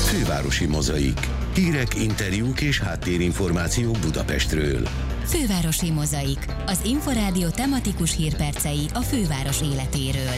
Fővárosi Mozaik. Hírek, interjúk és háttérinformációk Budapestről. Fővárosi Mozaik. Az Inforádió tematikus hírpercei a főváros életéről.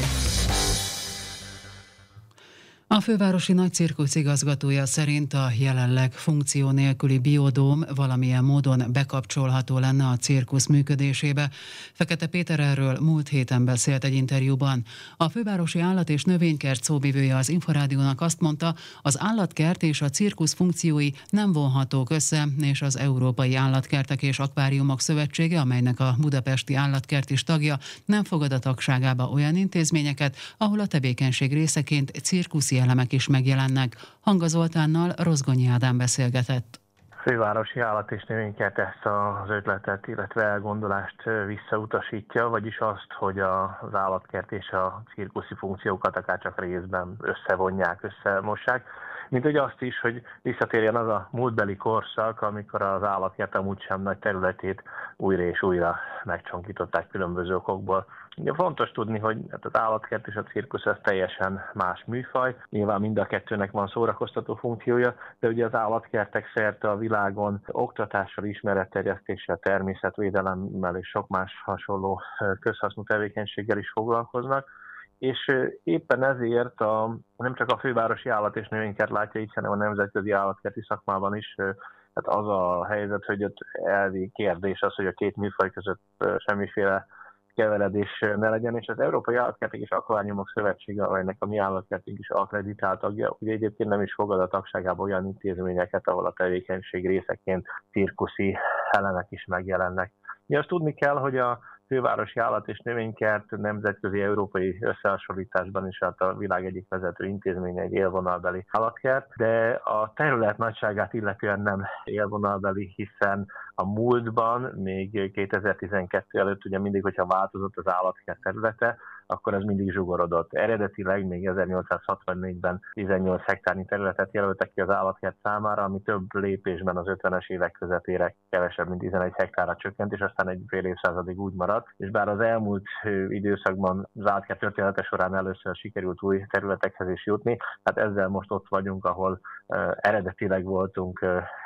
A fővárosi nagycirkusz igazgatója szerint a jelenleg funkció nélküli biodóm valamilyen módon bekapcsolható lenne a cirkusz működésébe. Fekete Péter erről múlt héten beszélt egy interjúban. A fővárosi állat- és növénykert szóvivője az Inforádiónak azt mondta, az állatkert és a cirkusz funkciói nem vonhatók össze, és az Európai Állatkertek és Akváriumok Szövetsége, amelynek a Budapesti Állatkert is tagja, nem fogad a tagságába olyan intézményeket, ahol a tevékenység részeként cirkuszi elemek is megjelennek. Hanga Zoltánnal Rozgonyi Ádám beszélgetett. Fővárosi állat- és növénykert ezt az ötletet, illetve elgondolást visszautasítja, vagyis azt, hogy az állatkert és a cirkuszi funkciókat akár csak részben összevonják, összemossák. Mint hogy azt is, hogy visszatérjen az a múltbeli korszak, amikor az állatkert amúgy sem nagy területét újra és újra megcsonkították különböző okokból. Ugye fontos tudni, hogy az állatkert és a cirkusz az teljesen más műfaj. Nyilván mind a kettőnek van szórakoztató funkciója, de ugye az állatkertek szerte a világon oktatással, ismeretterjesztéssel, természetvédelemmel és sok más hasonló közhasznú tevékenységgel is foglalkoznak. És éppen ezért nem csak a fővárosi állat- és növénykert látja így, hanem a nemzetközi állatkerti szakmában is hát az a helyzet, hogy ott elvi kérdés az, hogy a két műfaj között semmiféle keveredés ne legyen, és az Európai Állatkertek és Akváriumok Szövetsége, amelynek a mi állatkertünk is akkreditált tagja, ugye egyébként nem is fogad a tagságába olyan intézményeket, ahol a tevékenység részeként cirkuszi elemek is megjelennek. Mi azt tudni kell, hogy a fővárosi állat- és növénykert nemzetközi európai összehasonlításban is a világ egyik vezető intézménye egy élvonalbeli állatkert, de a terület nagyságát illetően nem élvonalbeli, hiszen a múltban, még 2012 előtt ugye mindig, hogyha változott az állatkert területe, akkor ez mindig zsugorodott. Eredetileg még 1864-ben 18 hektárnyi területet jelöltek ki az állatkert számára, ami több lépésben az 50-es évek közepére kevesebb, mint 11 hektárra csökkent, és aztán egy fél évszázadig úgy maradt. És bár az elmúlt időszakban az állatkert története során először sikerült új területekhez is jutni, hát ezzel most ott vagyunk, ahol eredetileg voltunk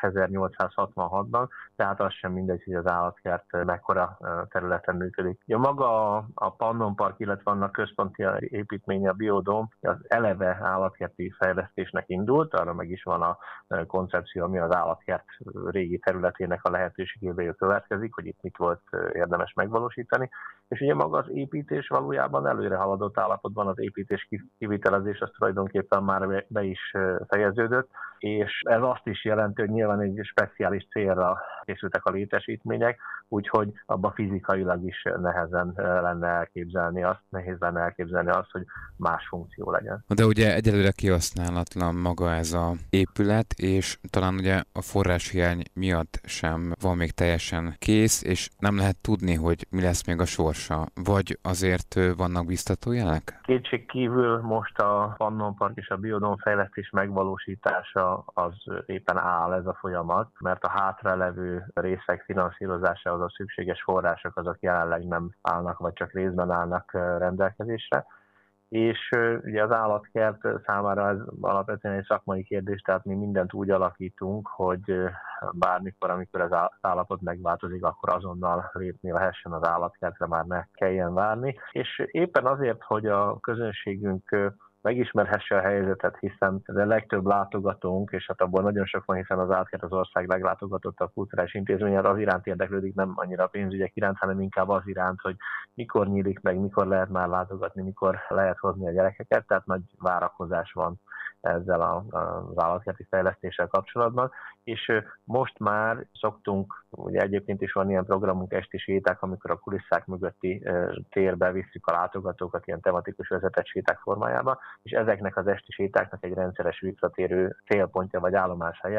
1866-ban, tehát az sem mindegy, hogy az állatkert mekkora területen működik. Ja, maga a Pannon Park, illetve annak központi építménye, a biodóm, az eleve állatkerti fejlesztésnek indult, arra meg is van a koncepció, ami az állatkert régi területének a lehetőségéből következik, hogy itt mit volt érdemes megvalósítani. És ugye maga az építés valójában előre haladott állapotban, az építés kivitelezés az tulajdonképpen már be is fejeződött, és ez azt is jelenti, hogy nyilván egy speciális célra készültek a létesítmények, úgyhogy abban fizikailag is nehéz lenne elképzelni azt, hogy más funkció legyen. De ugye egyelőre kihasználatlan maga ez az épület, és talán ugye a forráshiány miatt sem van még teljesen kész, és nem lehet tudni, hogy mi lesz még a sorsa. Vagy azért vannak biztató jelek? Kétség kívül most a Pannon Park és a biodóm fejlesztés megvalósítása az éppen áll ez a folyamat, mert a hátralevő részek finanszírozásához a szükséges források azok jelenleg nem állnak, vagy csak részben állnak rendelkezésre. És ugye az állatkert számára ez alapvetően egy szakmai kérdés, tehát mi mindent úgy alakítunk, hogy bármikor, amikor az állapot megváltozik, akkor azonnal lépni lehessen az állatkertre, már ne kelljen várni. És éppen azért, hogy a közönségünk megismerhesse a helyzetet, hiszen a legtöbb látogatónk, és hát abból nagyon sok van, hiszen az állatkert az ország leglátogatottabb kulturális intézménye, az iránt érdeklődik, nem annyira a pénzügyek iránt, hanem inkább az iránt, hogy mikor nyílik meg, mikor lehet már látogatni, mikor lehet hozni a gyerekeket, tehát nagy várakozás van ezzel az állatkerti fejlesztéssel kapcsolatban, és most már szoktunk, ugye egyébként is van ilyen programunk, esti séták, amikor a kulisszák mögötti térbe visszük a látogatókat ilyen tematikus vezetett séták formájában, és ezeknek az esti sétáknak egy rendszeres visszatérő célpontja vagy állomáshelye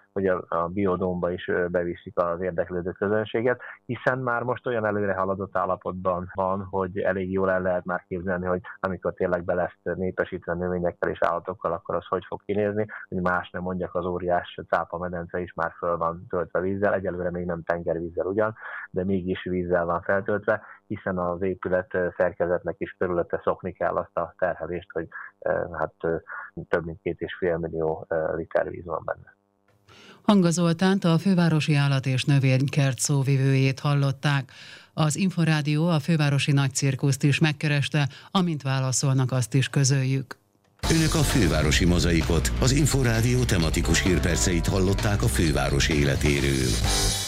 hogy a biodómba is beviszik az érdeklődő közönséget, hiszen már most olyan előre haladott állapotban van, hogy elég jól el lehet már képzelni, hogy amikor tényleg be lesz népesítve növényekkel és állatokkal, akkor az hogy fog kinézni, hogy más nem mondjak, az óriás cápa medence is már föl van töltve vízzel, egyelőre még nem tengervízzel ugyan, de mégis vízzel van feltöltve, hiszen az épület szerkezetnek is körülötte szokni kell azt a terhelést, hogy több mint 2,5 millió liter víz van benne. Hanga Zoltánt, a Fővárosi Állat- és Növénykert szóvivőjét hallották. Az Inforádió a fővárosi nagycirkuszt is megkereste, amint válaszolnak, azt is közöljük. Önök a Fővárosi Mozaikot, az Inforádió tematikus hírperceit hallották a főváros életéről.